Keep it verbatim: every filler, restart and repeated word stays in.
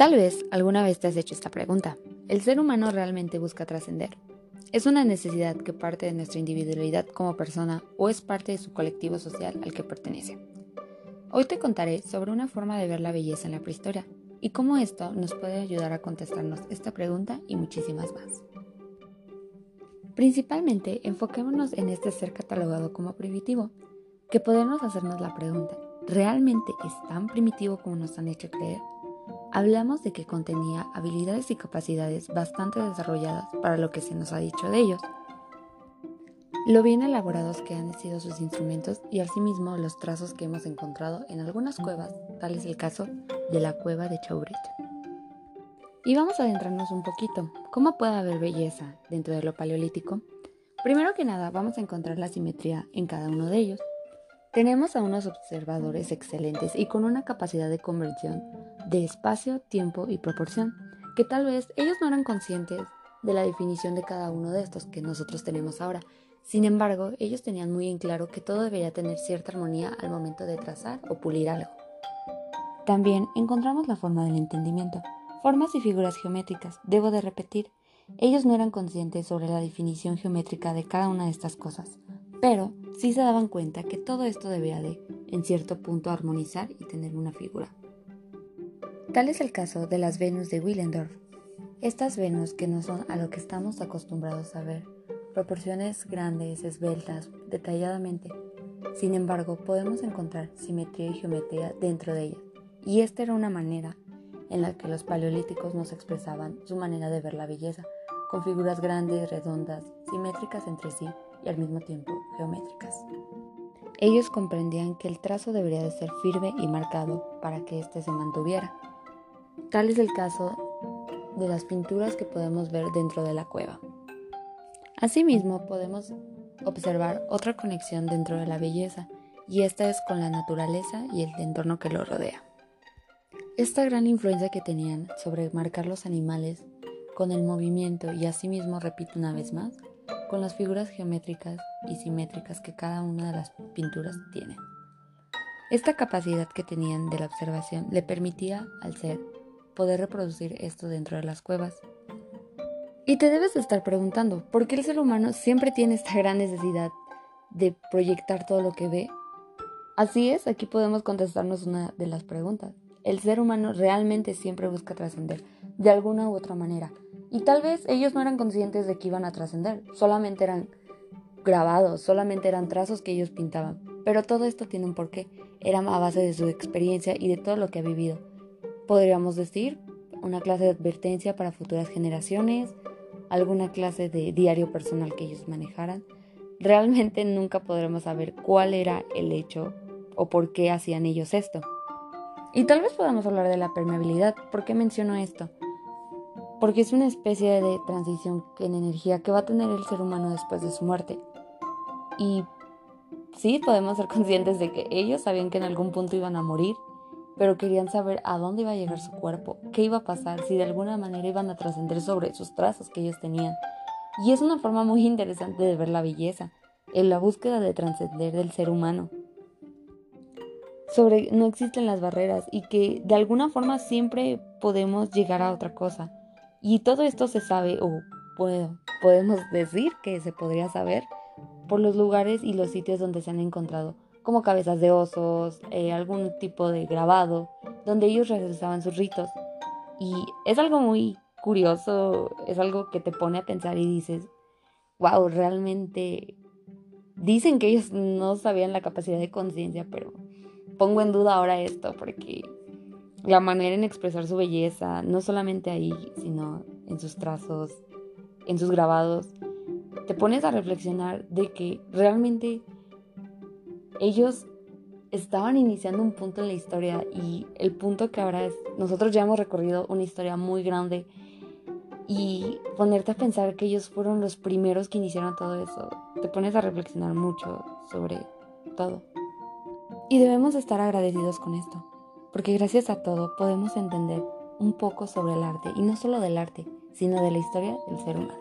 Tal vez alguna vez te has hecho esta pregunta. ¿El ser humano realmente busca trascender? ¿Es una necesidad que parte de nuestra individualidad como persona o es parte de su colectivo social al que pertenece? Hoy te contaré sobre una forma de ver la belleza en la prehistoria y cómo esto nos puede ayudar a contestarnos esta pregunta y muchísimas más. Principalmente, enfoquémonos en este ser catalogado como primitivo, que podemos hacernos la pregunta, ¿realmente es tan primitivo como nos han hecho creer? Hablamos de que contenía habilidades y capacidades bastante desarrolladas para lo que se nos ha dicho de ellos, lo bien elaborados que han sido sus instrumentos y asimismo los trazos que hemos encontrado en algunas cuevas, tal es el caso de la cueva de Chauvet. Y vamos a adentrarnos un poquito. ¿Cómo puede haber belleza dentro de lo paleolítico? Primero que nada, vamos a encontrar la simetría en cada uno de ellos. Tenemos a unos observadores excelentes y con una capacidad de conversión de espacio, tiempo y proporción, que tal vez ellos no eran conscientes de la definición de cada uno de estos que nosotros tenemos ahora. Sin embargo, ellos tenían muy en claro que todo debería tener cierta armonía al momento de trazar o pulir algo. También encontramos la forma del entendimiento, formas y figuras geométricas. Debo de repetir, ellos no eran conscientes sobre la definición geométrica de cada una de estas cosas, pero sí se daban cuenta que todo esto debía de, en cierto punto, armonizar y tener una figura. Tal es el caso de las Venus de Willendorf. Estas Venus que no son a lo que estamos acostumbrados a ver, proporciones grandes, esbeltas, detalladamente. Sin embargo, podemos encontrar simetría y geometría dentro de ellas, y esta era una manera en la que los paleolíticos nos expresaban su manera de ver la belleza, con figuras grandes, redondas, simétricas entre sí y al mismo tiempo geométricas. Ellos comprendían que el trazo debería de ser firme y marcado para que éste se mantuviera. Tal es el caso de las pinturas que podemos ver dentro de la cueva. Asimismo, podemos observar otra conexión dentro de la belleza, y esta es con la naturaleza y el entorno que lo rodea. Esta gran influencia que tenían sobre marcar los animales con el movimiento y asimismo, repito una vez más, con las figuras geométricas y simétricas que cada una de las pinturas tiene. Esta capacidad que tenían de la observación le permitía al ser poder reproducir esto dentro de las cuevas. Y te debes de estar preguntando, ¿por qué el ser humano siempre tiene esta gran necesidad de proyectar todo lo que ve? Así es, aquí podemos contestarnos una de las preguntas. El ser humano realmente siempre busca trascender, de alguna u otra manera. Y tal vez ellos no eran conscientes de que iban a trascender, solamente eran grabados, solamente eran trazos que ellos pintaban. Pero todo esto tiene un porqué, era a base de su experiencia y de todo lo que ha vivido. Podríamos decir, una clase de advertencia para futuras generaciones, alguna clase de diario personal que ellos manejaran. Realmente nunca podremos saber cuál era el hecho o por qué hacían ellos esto. Y tal vez podamos hablar de la permeabilidad. ¿Por qué menciono esto? Porque es una especie de transición en energía que va a tener el ser humano después de su muerte. Y sí, podemos ser conscientes de que ellos sabían que en algún punto iban a morir, pero querían saber a dónde iba a llegar su cuerpo, qué iba a pasar, si de alguna manera iban a trascender sobre sus trazos que ellos tenían. Y es una forma muy interesante de ver la belleza, en la búsqueda de trascender del ser humano. Sobre no existen las barreras y que de alguna forma siempre podemos llegar a otra cosa. Y todo esto se sabe, o puedo, podemos decir que se podría saber, por los lugares y los sitios donde se han encontrado, como cabezas de osos, eh, algún tipo de grabado, donde ellos realizaban sus ritos. Y es algo muy curioso, es algo que te pone a pensar y dices, wow, realmente dicen que ellos no sabían la capacidad de conciencia, pero pongo en duda ahora esto, porque la manera en expresar su belleza, no solamente ahí, sino en sus trazos, en sus grabados, te pones a reflexionar de que realmente ellos estaban iniciando un punto en la historia, y el punto que ahora es, nosotros ya hemos recorrido una historia muy grande, y ponerte a pensar que ellos fueron los primeros que iniciaron todo eso, te pones a reflexionar mucho sobre todo. Y debemos estar agradecidos con esto, porque gracias a todo podemos entender un poco sobre el arte, y no solo del arte, sino de la historia del ser humano.